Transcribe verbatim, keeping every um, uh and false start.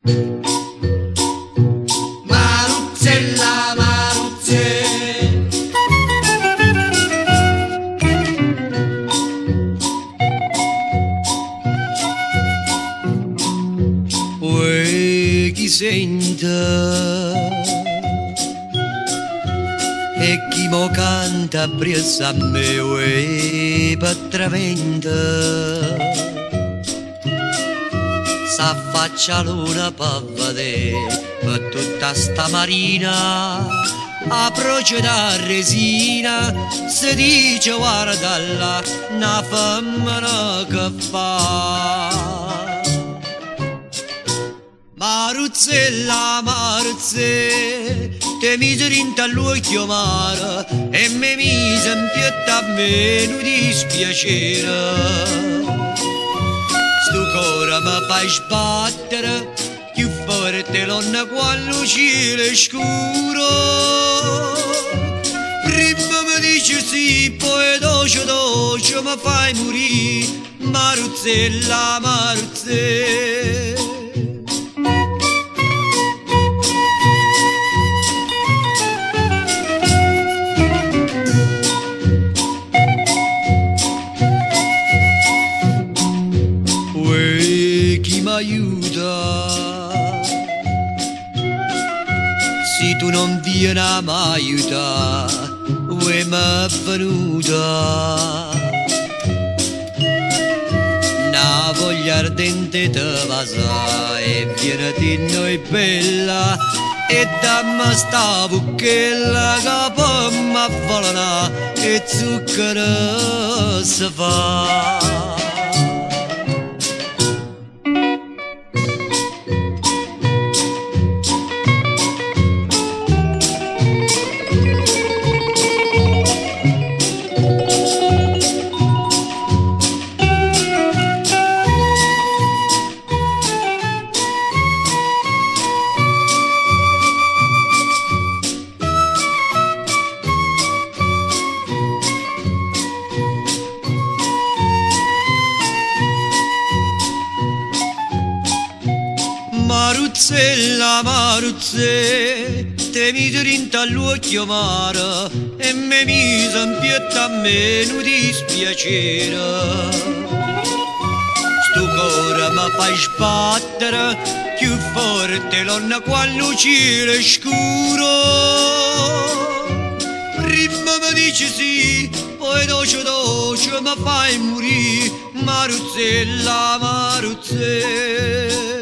Maruzzella, Maruzze. Uè, chi sente e chi mo canta appresso a me, uè, patraventa s'affaccia l'una per vedere per tutta sta marina a procedere resina si dice guarda là una femmina che fa. Maruzzella, Maruzze, te mi rinta all'occhio mare e mi mise in pietta a me non dispiacere. Sto cuore mi fai sbattere più forte l'onna quando il cielo è scuro. Prima mi dici sì, poi doce doce mi fai morire. Maruzzella, Maruzze. Chi m'aiuta se tu non vieni a m'aiutare uè m'è venuta una voglia ardente te vasa e viene di noi bella e dammi sta bucchella che poi m'avvolana e zucchero si fa. Maruzzella, Maruzze, te mi rinta all'occhio mare e mi mise in pietta a me non dispiacere. Sto cuore mi fai sbattere più forte l'onna quando il cielo è scuro. Prima mi dici sì, poi doce doce mi fai morire. Maruzzella, Maruzze.